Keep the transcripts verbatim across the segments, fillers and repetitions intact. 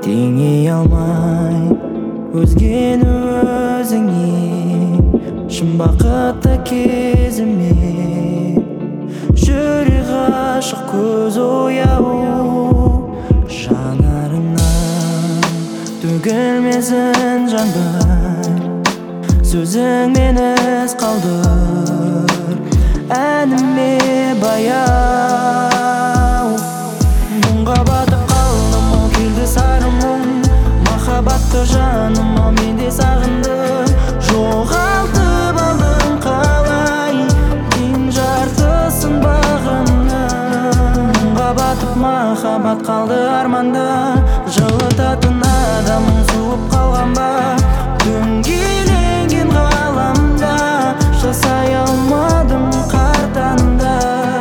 теңей алмай өзгені өзіңе, шын бақытты кезіме. Жүрек ғашық, көз ояу, жанарыңнан төгілмесін жаңбыр. Сөзіңмен із қалдыр, әніме баяу. Мұңға батып қалдым, ол келді сары мұң. Махаббатты жаным, ал мен де сағындым. Жоғалтып алдың қалай, тең жартысын бағымның. Мұңға батып махаббат қалды арманда, жылытатын адамың суып қалған ба? Дөңгеленген ғаламда жасай алмадым қартанда.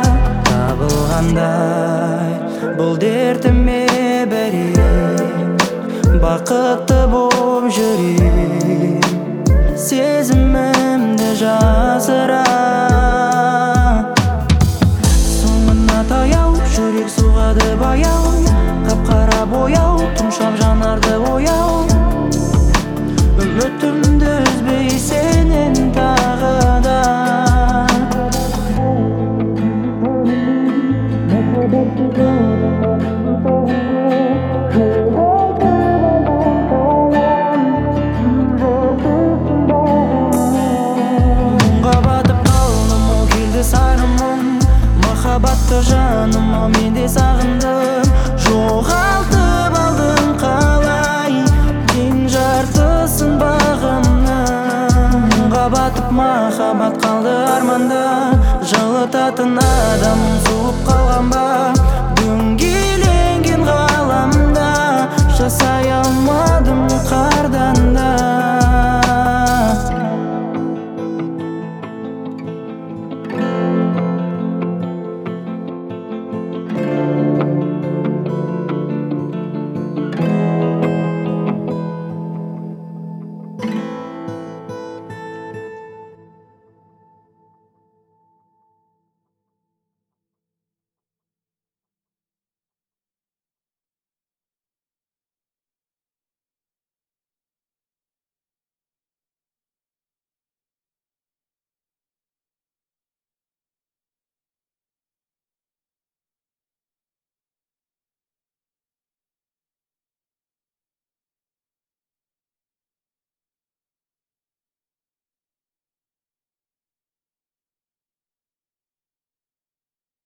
Табылғандай бұл дертіме бәрем, бақытты боп жүрем. Сезімімді жасыра, соңына таяу, жүрек соғады баяу. Қап-қара бояу, тұмшап жанарды ояу. Үмітімді үзбей сенен тағы да. Мұңға батып қалдым, ол келді сары мұң. Махаббатты жаным, ал мен де сағындым. Жоғалтып алдың қалай, тең жартысын бағымның. Мұңға батып махаббат қалды арманда, жылытатын адамың суып қалған ба? Дөңге